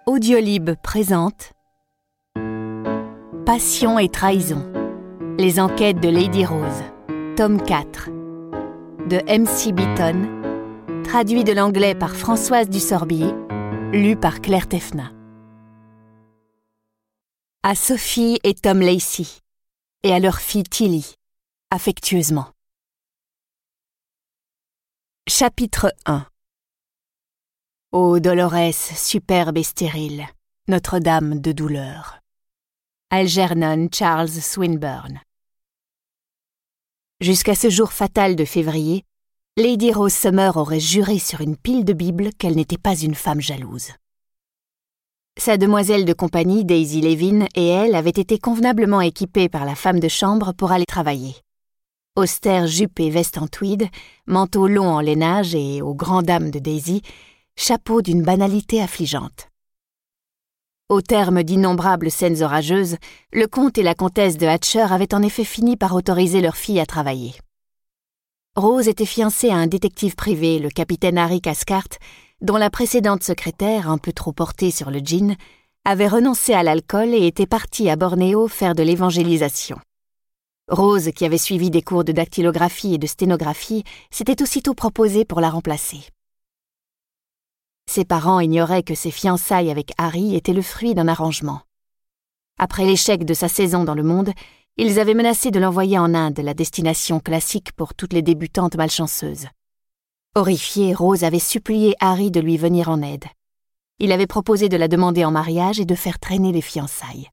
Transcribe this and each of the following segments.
Audiolib présente Passion et trahison. Les enquêtes de Lady Rose. Tome 4. De M.C. Beaton. Traduit de l'anglais par Françoise Dusorbier. Lu par Claire Teffna. À Sophie et Tom Lacey. Et à leur fille Tilly. Affectueusement. Chapitre 1. Ô Dolores, superbe et stérile, Notre-Dame de douleur. Algernon Charles Swinburne. Jusqu'à ce jour fatal de février, Lady Rose Summer aurait juré sur une pile de Bible qu'elle n'était pas une femme jalouse. Sa demoiselle de compagnie, Daisy Levin, et elle avaient été convenablement équipées par la femme de chambre pour aller travailler. Austère jupe et veste en tweed, manteau long en lainage et, aux grandes dames de Daisy, chapeau d'une banalité affligeante. Au terme d'innombrables scènes orageuses, le comte et la comtesse de Hatcher avaient en effet fini par autoriser leur fille à travailler. Rose était fiancée à un détective privé, le capitaine Harry Cathcart, dont la précédente secrétaire, un peu trop portée sur le gin, avait renoncé à l'alcool et était partie à Bornéo faire de l'évangélisation. Rose, qui avait suivi des cours de dactylographie et de sténographie, s'était aussitôt proposée pour la remplacer. Ses parents ignoraient que ses fiançailles avec Harry étaient le fruit d'un arrangement. Après l'échec de sa saison dans le monde, ils avaient menacé de l'envoyer en Inde, la destination classique pour toutes les débutantes malchanceuses. Horrifiée, Rose avait supplié Harry de lui venir en aide. Il avait proposé de la demander en mariage et de faire traîner les fiançailles.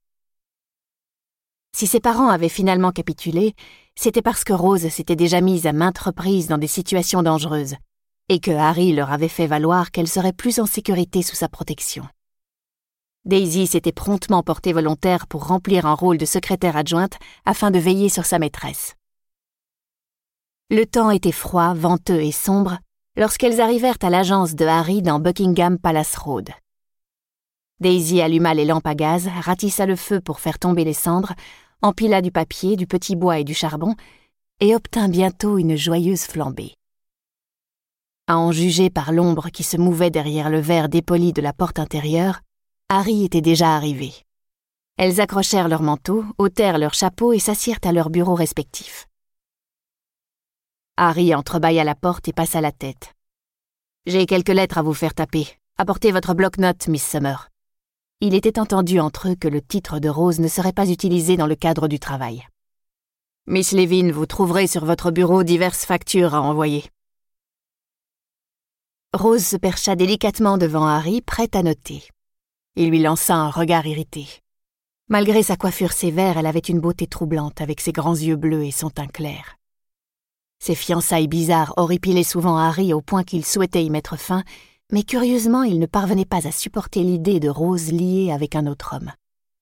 Si ses parents avaient finalement capitulé, c'était parce que Rose s'était déjà mise à maintes reprises dans des situations dangereuses, et que Harry leur avait fait valoir qu'elle serait plus en sécurité sous sa protection. Daisy s'était promptement portée volontaire pour remplir un rôle de secrétaire adjointe afin de veiller sur sa maîtresse. Le temps était froid, venteux et sombre lorsqu'elles arrivèrent à l'agence de Harry dans Buckingham Palace Road. Daisy alluma les lampes à gaz, ratissa le feu pour faire tomber les cendres, empila du papier, du petit bois et du charbon, et obtint bientôt une joyeuse flambée. À en juger par l'ombre qui se mouvait derrière le verre dépoli de la porte intérieure, Harry était déjà arrivé. Elles accrochèrent leurs manteaux, ôtèrent leurs chapeaux et s'assirent à leurs bureaux respectifs. Harry entrebâilla la porte et passa la tête. « J'ai quelques lettres à vous faire taper. Apportez votre bloc-notes, Miss Summer. » Il était entendu entre eux que le titre de Rose ne serait pas utilisé dans le cadre du travail. « Miss Levin, vous trouverez sur votre bureau diverses factures à envoyer. » Rose se percha délicatement devant Harry, prête à noter. Il lui lança un regard irrité. Malgré sa coiffure sévère, elle avait une beauté troublante avec ses grands yeux bleus et son teint clair. Ses fiançailles bizarres horripilaient souvent Harry au point qu'il souhaitait y mettre fin, mais curieusement, il ne parvenait pas à supporter l'idée de Rose liée avec un autre homme.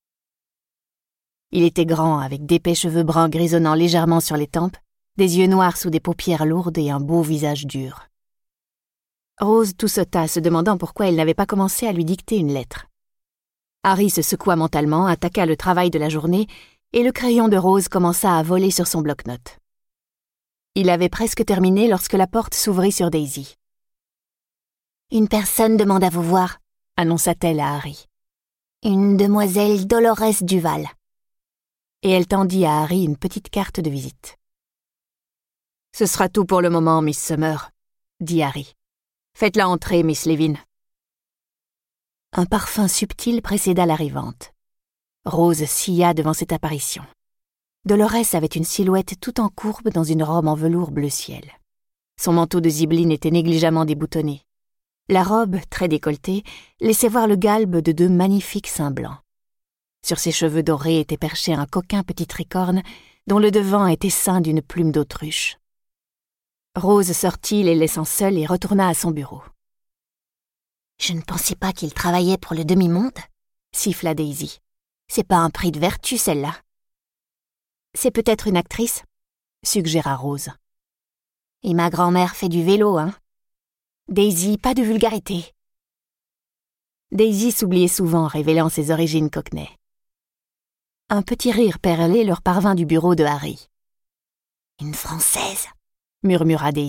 Il était grand, avec d'épais cheveux bruns grisonnant légèrement sur les tempes, des yeux noirs sous des paupières lourdes et un beau visage dur. Rose toussota, se demandant pourquoi il n'avait pas commencé à lui dicter une lettre. Harry se secoua mentalement, attaqua le travail de la journée, et le crayon de Rose commença à voler sur son bloc-notes. Il avait presque terminé lorsque la porte s'ouvrit sur Daisy. « Une personne demande à vous voir, » annonça-t-elle à Harry. « Une demoiselle Dolores Duval. » Et elle tendit à Harry une petite carte de visite. « Ce sera tout pour le moment, Miss Summer, » dit Harry. « Faites-la entrer, Miss Levin. » Un parfum subtil précéda l'arrivante. Rose scia devant cette apparition. Dolores avait une silhouette tout en courbe dans une robe en velours bleu ciel. Son manteau de zibeline était négligemment déboutonné. La robe, très décolletée, laissait voir le galbe de deux magnifiques seins blancs. Sur ses cheveux dorés était perché un coquin petit tricorne dont le devant était ceint d'une plume d'autruche. Rose sortit, les laissant seuls, et retourna à son bureau. « Je ne pensais pas qu'il travaillait pour le demi-monde, » siffla Daisy. « C'est pas un prix de vertu, celle-là. »« C'est peut-être une actrice, » suggéra Rose. « Et ma grand-mère fait du vélo, hein ? » Daisy, pas de vulgarité. Daisy s'oubliait souvent, révélant ses origines cockney. Un petit rire perlé leur parvint du bureau de Harry. « Une Française » murmura Daisy.